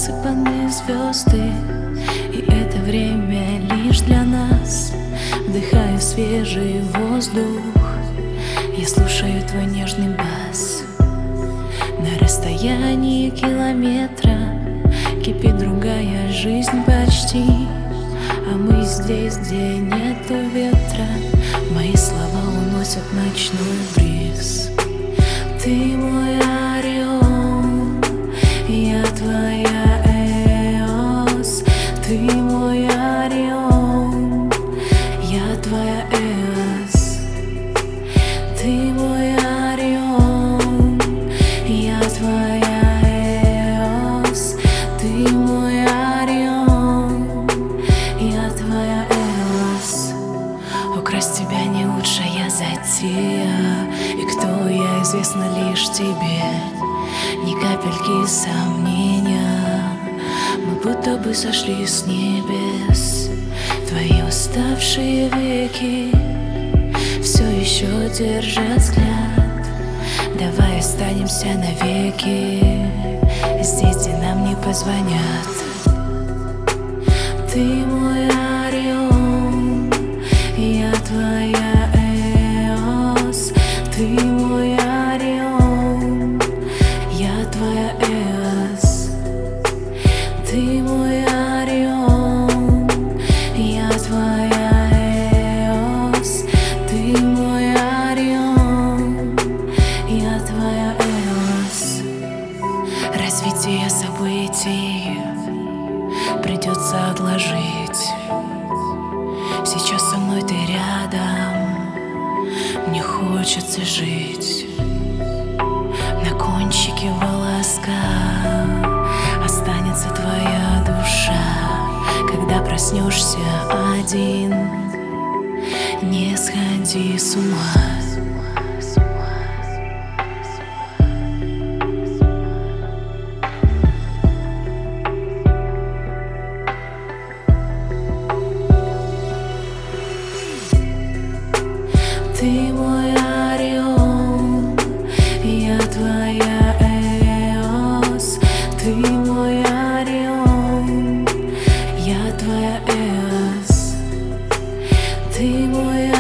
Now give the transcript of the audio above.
засыпаны звезды, и это время лишь для нас. Вдыхаю свежий воздух, я слушаю твой нежный бас. На расстоянии километра кипит другая жизнь почти, а мы здесь, где нету ветра. Мои слова уносят ночной бриз. Ты мой Орион, я твоя Эос. Ты мой Орион, я твоя Эос. Ты мой Орион, я твоя Эос. Ты мой Орион, я твоя Эос. Украсть тебя не лучшая затея, и кто я, известно лишь тебе. Ни капельки сомнения, мы будто бы сошли с небес. Твои уставшие веки все еще держат взгляд. Давай останемся навеки здесь, где нам не позвонят. Ты мой Орион, я твоя Эос. Ты мой Орион, я твоя Эос. Ты мой Орион, я твоя Эос. Ты мой Орион, я твоя Эос. Развитие событий придется отложить. Сейчас со мной ты рядом, мне хочется жить. На кончике волоска останется твоя душа. Когда проснешься один, не сходи с ума. Ты мой Орион, я твоя Эос. Ты мой Орион, я твоя Эос. Ты мой